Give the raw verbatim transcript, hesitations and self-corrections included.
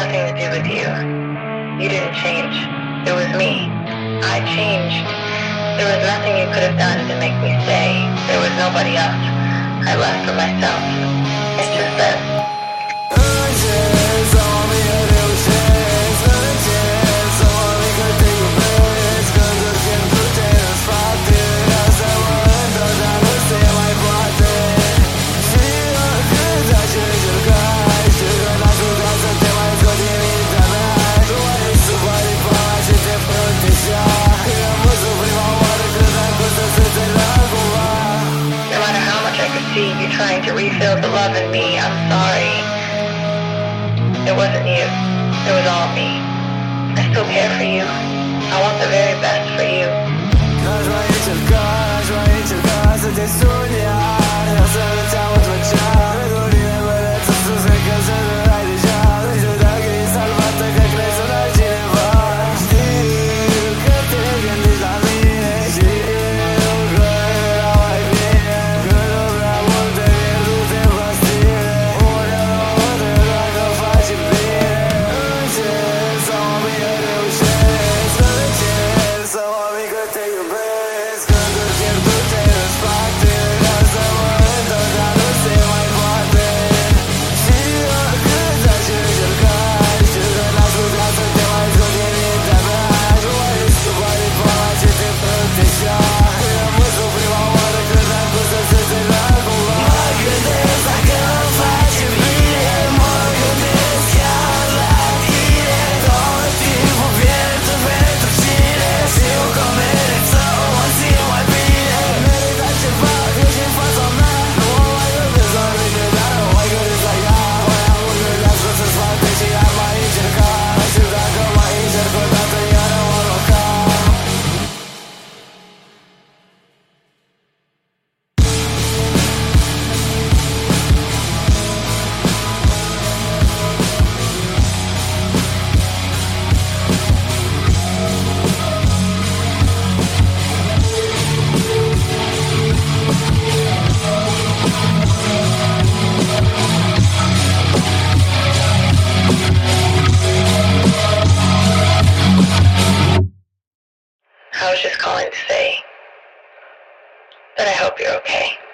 nothing to do with you. You didn't change. It was me. I changed. There was nothing you could have done to make me stay. There was nobody else. I left for myself. It's just that. You trying to refill the love in me. I'm sorry. It wasn't you. It was all me. I still care for you. I want the very best for you. I was just calling to say that I hope you're okay.